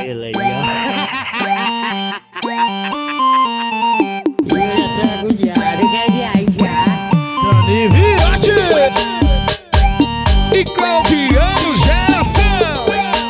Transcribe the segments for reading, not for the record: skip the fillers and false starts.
ela aí, ó. E eu já tô agoniado, eu quero viajar. Dani Viotti e Claudiano Geração.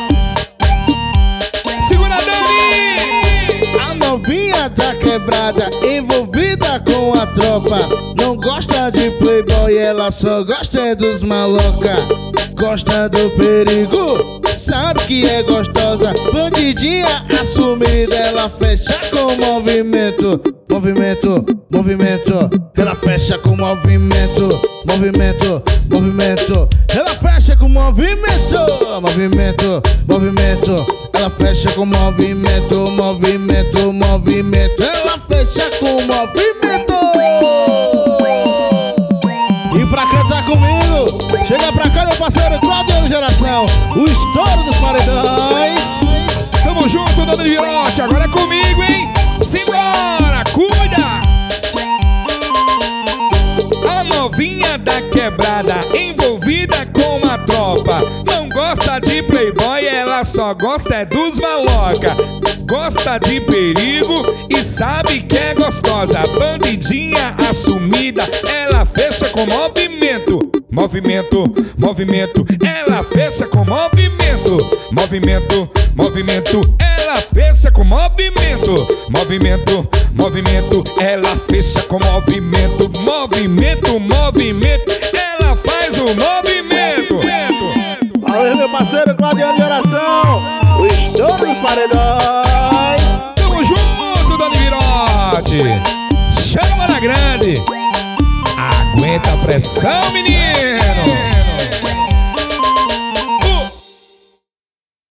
Segura, Dani! A novinha da quebrada envolvida com a tropa. Não gosta de playboy, ela só gosta dos maloca. Gosta do perigo, sabe que é gostosa. Bandidinha assumida, ela fecha com movimento. Movimento, movimento, ela fecha com movimento. Movimento, movimento, ela fecha com movimento. Movimento, movimento, ela fecha com movimento. Movimento, movimento, ela fecha com movimento. E pra cantar comigo, chega pra cá meu parceiro Claudiano Geração, o estouro dos paredões. Tamo junto, Dani Viotti. Agora é comigo, hein? Simbora, cuida! A novinha da quebrada envolvida com a tropa. Não gosta de playboy, ela só gosta é dos maloca. Gosta de perigo e sabe que é gostosa. Bandidinha assumida, ela fecha com movimento. Movimento, movimento, ela fecha com movimento. Movimento, movimento, ela fecha com movimento. Movimento, movimento, ela fecha com movimento. Movimento, movimento, ela faz o movimento. Valeu meu parceiro Claudiano Geração, o estouro dos paredões. Tamo junto, Dani Viotti. Chama na grande. Aguenta a pressão, menino.